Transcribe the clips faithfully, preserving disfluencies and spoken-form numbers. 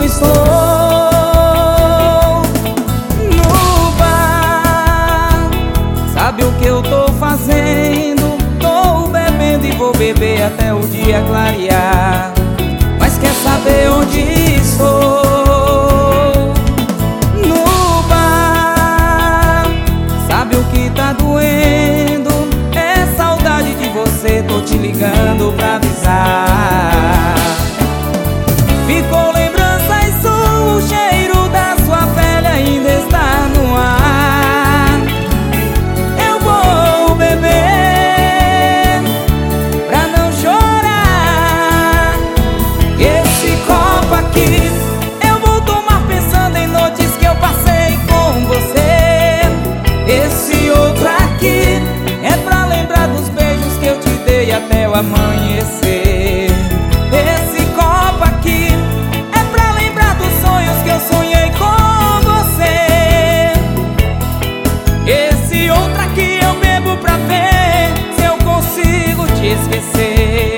estou no bar. Sabe o que eu tô fazendo? Tô bebendo e vou beber até o dia clarear. Mas quer saber onde estou? No bar. Sabe o que tá doendo? É saudade de você, tô te ligando pra avisar. Ficou lembrança e som, o cheiro da sua pele ainda está no ar. Eu vou beber pra não chorar. Esse copo aqui eu vou tomar pensando em noites que eu passei com você. Esse outro aqui é pra lembrar dos beijos que eu te dei até o amanhecer. Esse copo aqui é pra lembrar dos sonhos que eu sonhei com você. Esse outro aqui eu bebo pra ver se eu consigo te esquecer.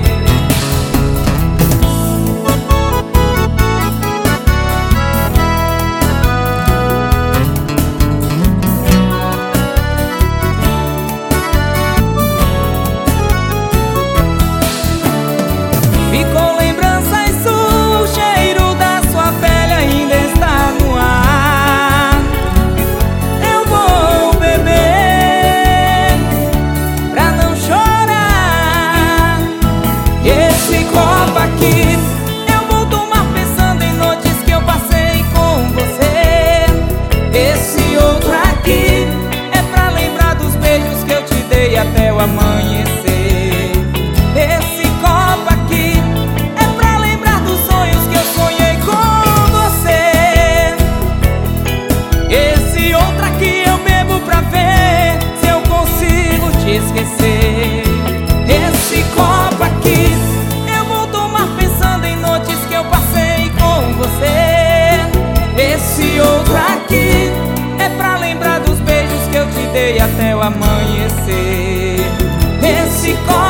Ficou lembrança e som, o cheiro da sua pele ainda está no ar. Eu vou beber pra não chorar. Esse copo aqui eu vou tomar pensando em noites que eu passei com você. Esse outro aqui é pra lembrar dos beijos que eu te dei até o amanhecer. Esse copo aqui é pra lembrar dos sonhos que eu sonhei com você. Esse outro aqui eu bebo pra ver se eu consigo te esquecer. Esse copo aqui eu vou tomar pensando em noites que eu passei com você. Esse outro aqui é pra lembrar dos beijos que eu te dei até o amanhecer. Esse copo